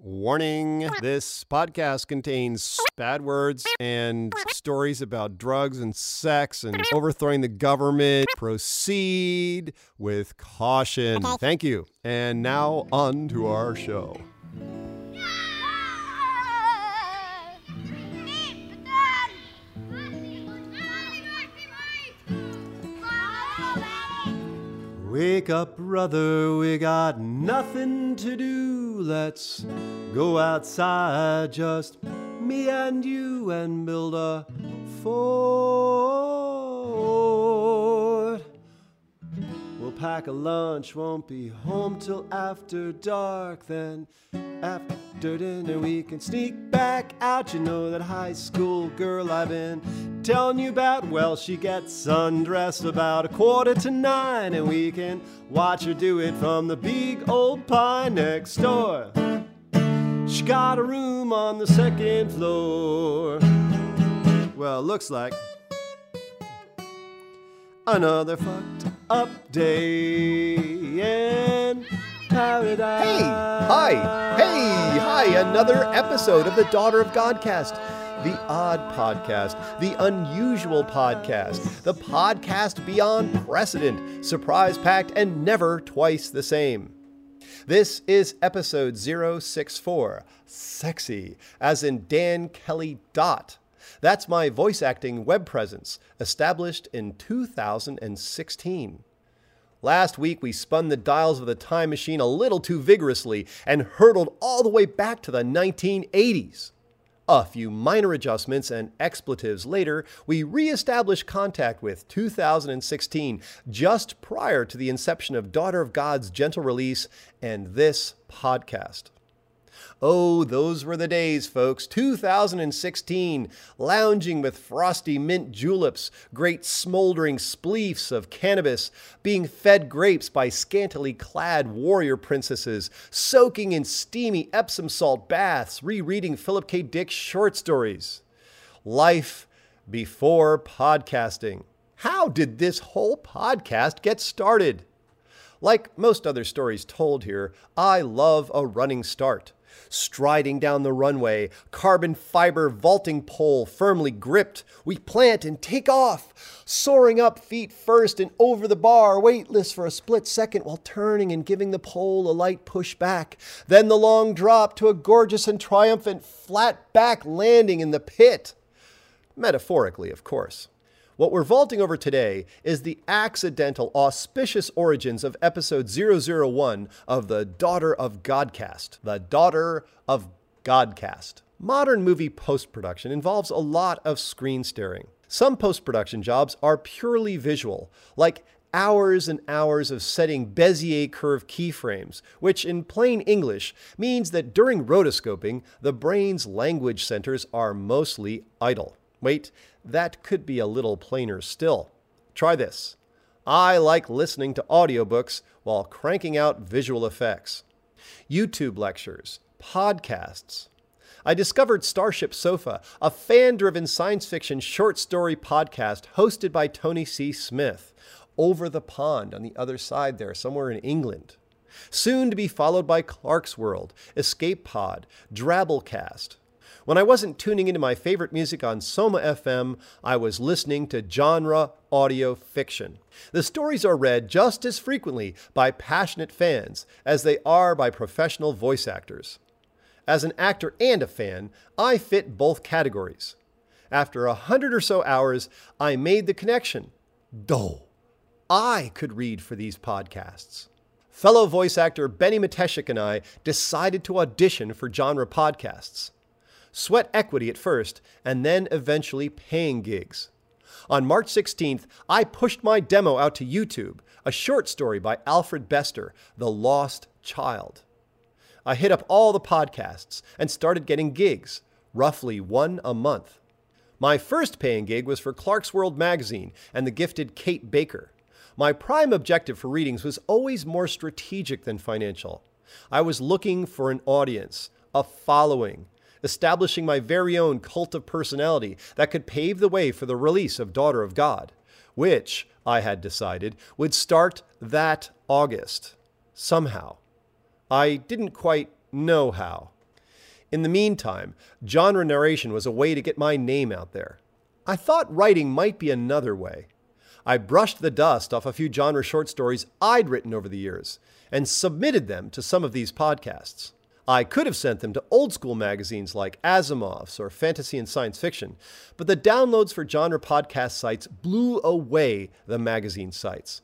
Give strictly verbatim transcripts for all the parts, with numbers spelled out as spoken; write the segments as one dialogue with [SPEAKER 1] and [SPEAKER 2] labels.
[SPEAKER 1] Warning, this podcast contains bad words and stories about drugs and sex and overthrowing the government. Proceed with caution. Thank you. And now on to our show. Wake up, brother, we got nothing to do. Let's go outside, just me and you, and build a fort. We'll pack a lunch, won't be home till after dark. Then after dinner we can sneak back out. You know that high school girl I've been telling you about? Well, she gets undressed about a quarter to nine, and we can watch her do it from the big old pine next door. She got a room on the second floor. Well, looks like another fucked up day in paradise.
[SPEAKER 2] Hey, hi, hey, hi, another episode of the Daughter of Godcast. The odd podcast, the unusual podcast, the podcast beyond precedent, surprise-packed and never twice the same. This is episode zero six four, Sexy, as in Dan Kelly Dot. That's my voice acting web presence, established in two thousand sixteen. Last week, we spun the dials of the time machine a little too vigorously and hurtled all the way back to the nineteen eighties. A few minor adjustments and expletives later, we re-established contact with two thousand sixteen, just prior to the inception of Daughter of God's gentle release and this podcast. Oh, those were the days, folks. two thousand sixteen, lounging with frosty mint juleps, great smoldering spleefs of cannabis, being fed grapes by scantily clad warrior princesses, soaking in steamy Epsom salt baths, rereading Philip K. Dick's short stories. Life before podcasting. How did this whole podcast get started? Like most other stories told here, I love a running start. Striding down the runway, carbon fiber vaulting pole firmly gripped, we plant and take off, soaring up feet first and over the bar, weightless for a split second while turning and giving the pole a light push back. Then the long drop to a gorgeous and triumphant flat back landing in the pit. Metaphorically, of course. What we're vaulting over today is the accidental, auspicious origins of episode zero zero one of the Daughter of Godcast. The Daughter of Godcast. Modern movie post-production involves a lot of screen staring. Some post-production jobs are purely visual, like hours and hours of setting Bezier curve keyframes, which in plain English means that during rotoscoping, the brain's language centers are mostly idle. Wait, that could be a little plainer still. Try this. I like listening to audiobooks while cranking out visual effects. YouTube lectures, podcasts. I discovered Starship Sofa, a fan-driven science fiction short story podcast hosted by Tony C. Smith, over the pond on the other side there, somewhere in England. Soon to be followed by Clarkesworld, Escape Pod, Drabblecast. When I wasn't tuning into my favorite music on Soma F M, I was listening to genre audio fiction. The stories are read just as frequently by passionate fans as they are by professional voice actors. As an actor and a fan, I fit both categories. After a hundred or so hours, I made the connection. Duh. I could read for these podcasts. Fellow voice actor Benny Mateshik and I decided to audition for genre podcasts. Sweat equity at first, and then eventually paying gigs. On March sixteenth, I pushed my demo out to YouTube, a short story by Alfred Bester, The Lost Child. I hit up all the podcasts and started getting gigs, roughly one a month. My first paying gig was for Clarkesworld magazine and the gifted Kate Baker. My prime objective for readings was always more strategic than financial. I was looking for an audience, a following, establishing my very own cult of personality that could pave the way for the release of Daughter of God, which, I had decided, would start that August. Somehow. I didn't quite know how. In the meantime, genre narration was a way to get my name out there. I thought writing might be another way. I brushed the dust off a few genre short stories I'd written over the years and submitted them to some of these podcasts. I could have sent them to old school magazines like Asimov's or Fantasy and Science Fiction, but the downloads for genre podcast sites blew away the magazine sites.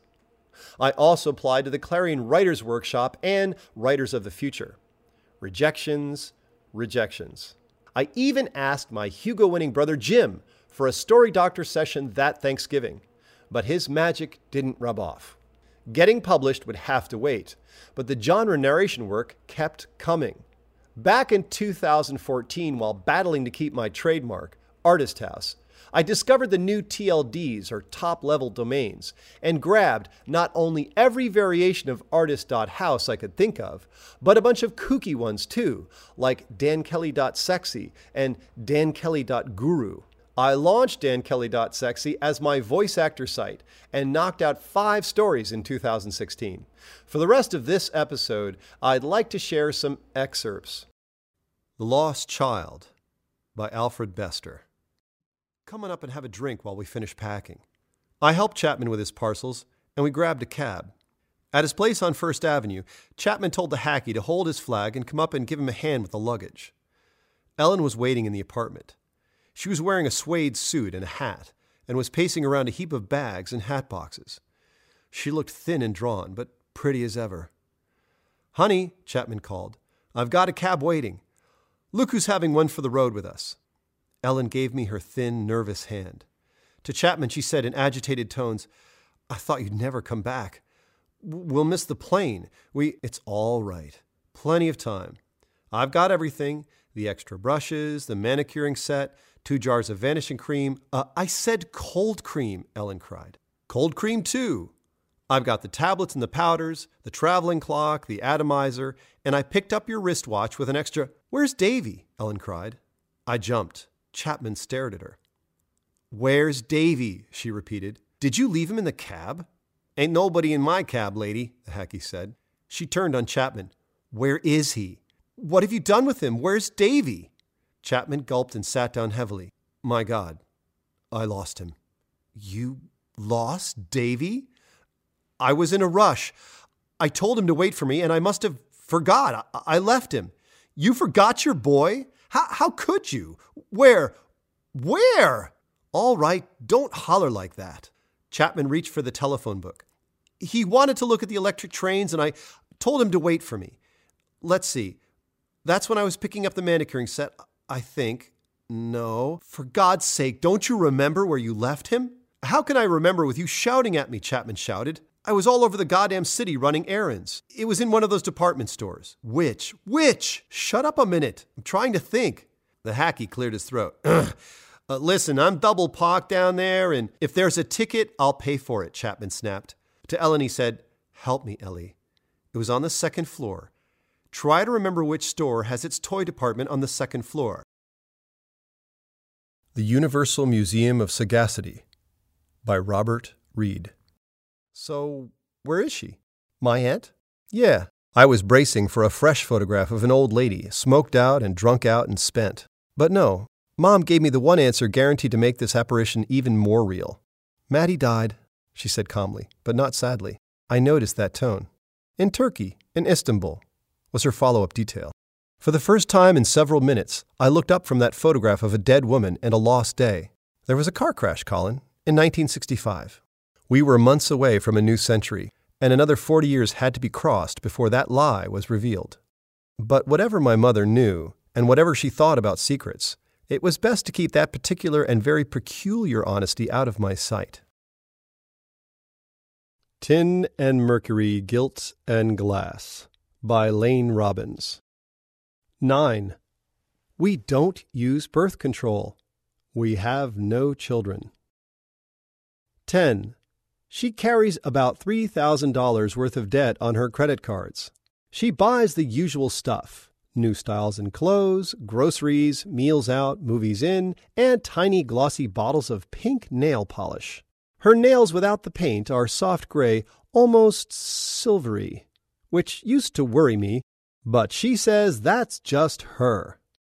[SPEAKER 2] I also applied to the Clarion Writers Workshop and Writers of the Future. Rejections, rejections. I even asked my Hugo-winning brother Jim for a Story Doctor session that Thanksgiving, but his magic didn't rub off. Getting published would have to wait, but the genre narration work kept coming. Back in two thousand fourteen, while battling to keep my trademark, Artist House, I discovered the new T L Ds, or top-level domains, and grabbed not only every variation of artist dot house I could think of, but a bunch of kooky ones too, like dan kelly dot sexy and dan kelly dot guru. I launched dan kelly dot sexy as my voice actor site and knocked out five stories in two thousand sixteen. For the rest of this episode, I'd like to share some excerpts. The Lost Child by Alfred Bester. Come on up and have a drink while we finish packing. I helped Chapman with his parcels, and we grabbed a cab. At his place on First Avenue, Chapman told the hacky to hold his flag and come up and give him a hand with the luggage. Ellen was waiting in the apartment. She was wearing a suede suit and a hat, and was pacing around a heap of bags and hat boxes. She looked thin and drawn, but pretty as ever. "Honey," Chapman called, "I've got a cab waiting. Look who's having one for the road with us." Ellen gave me her thin, nervous hand. To Chapman, she said in agitated tones, "I thought you'd never come back. We'll miss the plane. We, it's all right. Plenty of time. I've got everything, the extra brushes, the manicuring set, two jars of vanishing cream." Uh, I said cold cream, Ellen cried. "Cold cream, too. I've got the tablets and the powders, the traveling clock, the atomizer, and I picked up your wristwatch with an extra—" "Where's Davy?" Ellen cried. I jumped. Chapman stared at her. "Where's Davy?" she repeated. "Did you leave him in the cab?" "Ain't nobody in my cab, lady," the hacky said. She turned on Chapman. "Where is he? What have you done with him? Where's Davy?" Chapman gulped and sat down heavily. "My God, I lost him." "You lost Davy?" "I was in a rush. I told him to wait for me, and I must have forgot. I, I left him." "You forgot your boy? How, how could you? Where? Where?" "All right, don't holler like that." Chapman reached for the telephone book. "He wanted to look at the electric trains, and I told him to wait for me. Let's see. That's when I was picking up the manicuring set, I think. No. For God's sake, don't you remember where you left him?" "How can I remember with you shouting at me?" Chapman shouted. "I was all over the goddamn city running errands. It was in one of those department stores." "Which? Which? Shut up a minute. I'm trying to think." The hacky cleared his throat. uh, "Listen, I'm double parked down there, and if there's a ticket, I'll pay for it," Chapman snapped. To Ellen he said, "Help me, Ellie. It was on the second floor. Try to remember which store has its toy department on the second floor." The Universal Museum of Sagacity by Robert Reed. "So, where is she?" "My aunt?" "Yeah." I was bracing for a fresh photograph of an old lady, smoked out and drunk out and spent. But no, Mom gave me the one answer guaranteed to make this apparition even more real. "Maddie died," she said calmly, but not sadly. I noticed that tone. "In Turkey, in Istanbul," was her follow-up detail. For the first time in several minutes, I looked up from that photograph of a dead woman and a lost day. There was a car crash, Colin, in nineteen sixty-five. We were months away from a new century, and another forty years had to be crossed before that lie was revealed. But whatever my mother knew, and whatever she thought about secrets, it was best to keep that particular and very peculiar honesty out of my sight. Tin and Mercury, Gilt and Glass by Lane Robbins. nine. We don't use birth control. We have no children. ten. She carries about three thousand dollars worth of debt on her credit cards. She buys the usual stuff: new styles in clothes, groceries, meals out, movies in, and tiny glossy bottles of pink nail polish. Her nails without the paint are soft gray, almost silvery, which used to worry me, but she says that's just her.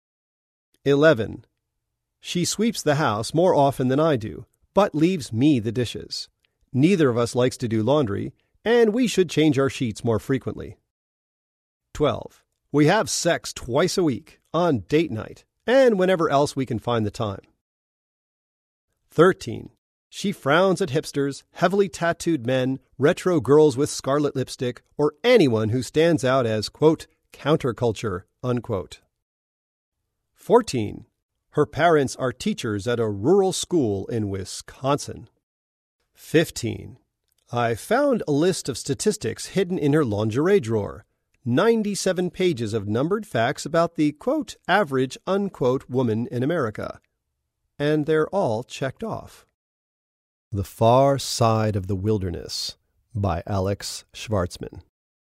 [SPEAKER 1] Eleven. She sweeps the house more often than I do, but leaves me the dishes. Neither of us likes to do laundry, and we should change our sheets more frequently. Twelve. We have sex twice a week, on date night, and whenever else we can find the time. Thirteen. She frowns at hipsters, heavily tattooed men, retro girls with scarlet lipstick, or anyone who stands out as, quote, counterculture, unquote. Fourteen. Her parents are teachers at a rural school in Wisconsin. Fifteen. I found a list of statistics hidden in her lingerie drawer. ninety-seven pages of numbered facts about the, quote, average, unquote, woman in America. And they're all checked off. The Far Side of the Wilderness by Alex Schwartzman.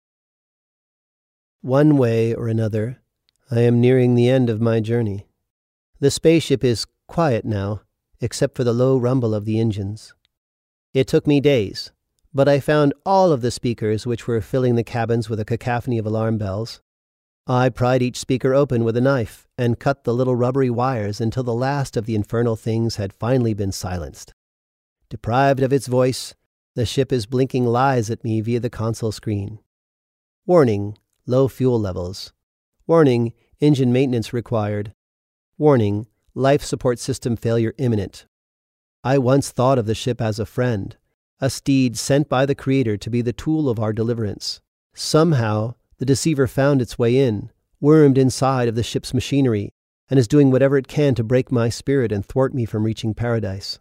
[SPEAKER 3] One way or another, I am nearing the end of my journey. The spaceship is quiet now, except for the low rumble of the engines. It took me days, but I found all of the speakers which were filling the cabins with a cacophony of alarm bells. I pried each speaker open with a knife and cut the little rubbery wires until the last of the infernal things had finally been silenced. Deprived of its voice, the ship is blinking lies at me via the console screen. Warning, low fuel levels. Warning, engine maintenance required. Warning, life support system failure imminent. I once thought of the ship as a friend, a steed sent by the Creator to be the tool of our deliverance. Somehow, the deceiver found its way in, wormed inside of the ship's machinery, and is doing whatever it can to break my spirit and thwart me from reaching paradise.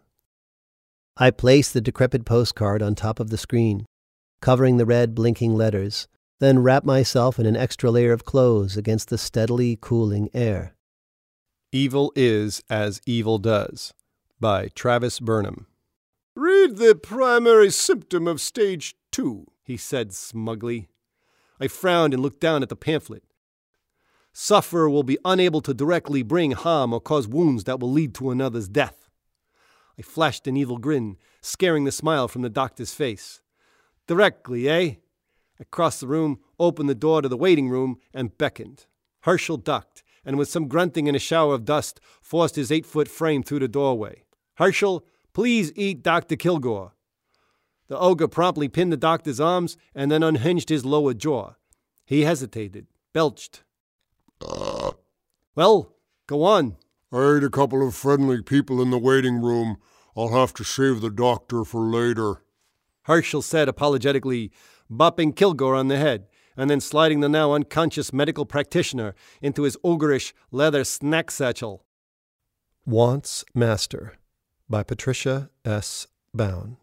[SPEAKER 3] I place the decrepit postcard on top of the screen, covering the red blinking letters, then wrap myself in an extra layer of clothes against the steadily cooling air.
[SPEAKER 1] Evil is as Evil Does by Travis Burnham.
[SPEAKER 2] Read the primary symptom of stage two, he said smugly.
[SPEAKER 1] I frowned and looked down at the pamphlet. Sufferer will be unable to directly bring harm or cause wounds that will lead to another's death. I flashed an evil grin, scaring the smile from the doctor's face. Directly, eh? I crossed the room, opened the door to the waiting room, and beckoned. Herschel ducked, and with some grunting and a shower of dust, forced his eight-foot frame through the doorway. Herschel, please eat Doctor Kilgore. The ogre promptly pinned the doctor's arms and then unhinged his lower jaw. He hesitated, belched.
[SPEAKER 4] Uh,
[SPEAKER 1] well, go on.
[SPEAKER 4] I ate a couple of friendly people in the waiting room. I'll have to save the doctor for later.
[SPEAKER 1] Herschel said apologetically, bopping Kilgore on the head, and then sliding the now unconscious medical practitioner into his ogreish leather snack satchel. Wants Master by Patricia S. Bown.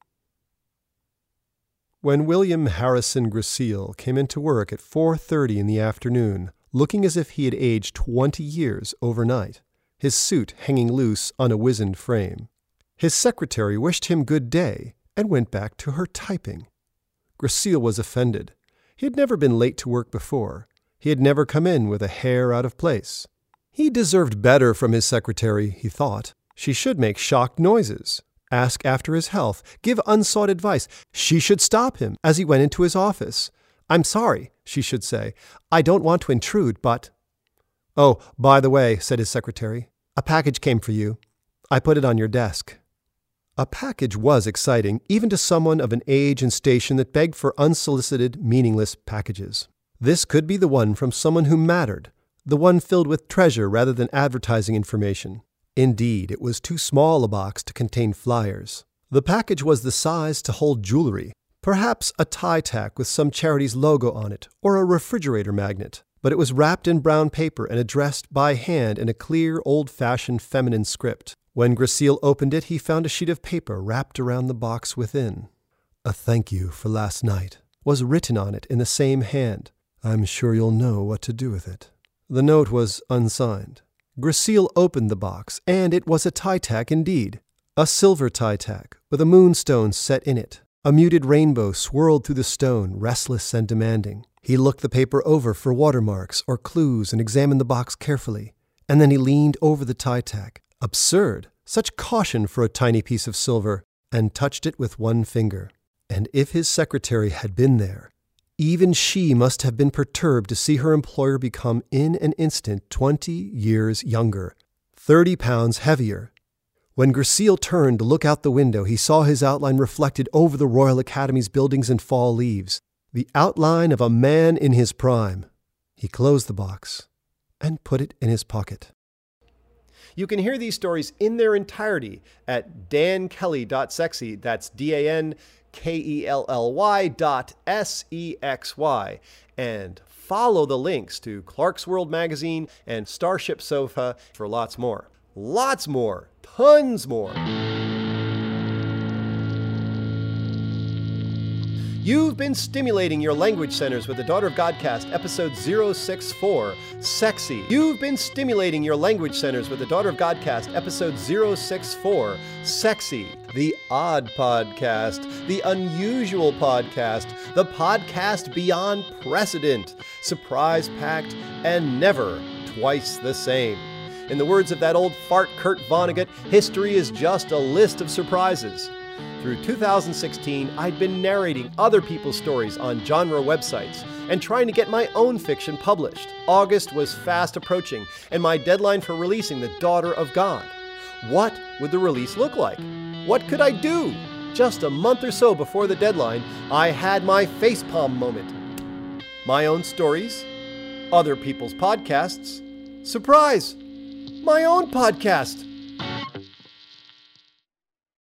[SPEAKER 1] When William Harrison Gracile came into work at four thirty in the afternoon, looking as if he had aged twenty years overnight, his suit hanging loose on a wizened frame, his secretary wished him good day and went back to her typing. Gracile was offended. He had never been late to work before. He had never come in with a hair out of place. He deserved better from his secretary, he thought. She should make shocked noises, ask after his health, give unsought advice. She should stop him as he went into his office. I'm sorry, she should say. I don't want to intrude, but... Oh, by the way, said his secretary, a package came for you. I put it on your desk. A package was exciting, even to someone of an age and station that begged for unsolicited, meaningless packages. This could be the one from someone who mattered, the one filled with treasure rather than advertising information. Indeed, it was too small a box to contain flyers. The package was the size to hold jewelry, perhaps a tie tack with some charity's logo on it, or a refrigerator magnet. But it was wrapped in brown paper and addressed by hand in a clear, old-fashioned feminine script. When Gracile opened it, he found a sheet of paper wrapped around the box within. A thank you for last night was written on it in the same hand. I'm sure you'll know what to do with it. The note was unsigned. Gracile opened the box, and it was a tie-tack indeed. A silver tie-tack with a moonstone set in it. A muted rainbow swirled through the stone, restless and demanding. He looked the paper over for watermarks or clues and examined the box carefully. And then he leaned over the tie-tack. Absurd! Such caution for a tiny piece of silver, and touched it with one finger. And if his secretary had been there, Even she must have been perturbed to see her employer become in an instant twenty years younger, thirty pounds heavier. When Gracile turned to look out the window, he saw his outline reflected over the Royal Academy's buildings and fall leaves, the outline of a man in his prime. He closed the box and put it in his pocket.
[SPEAKER 2] You can hear these stories in their entirety at dan kelly dot sexy. That's D A N K E L L Y dot S E X Y. And follow the links to Clark's World Magazine and Starship Sofa for lots more. Lots more. Tons more. You've been stimulating your language centers with the Daughter of Godcast, episode zero six four, Sexy. You've been stimulating your language centers with the Daughter of Godcast, episode zero six four, Sexy. The Odd Podcast, the Unusual Podcast, the podcast beyond precedent, surprise-packed, and never twice the same. In the words of that old fart Kurt Vonnegut, history is just a list of surprises. Through two thousand sixteen, I'd been narrating other people's stories on genre websites and trying to get my own fiction published. August was fast approaching, and my deadline for releasing The Daughter of God. What would the release look like? What could I do? Just a month or so before the deadline, I had my facepalm moment. My own stories, other people's podcasts. Surprise! My own podcast!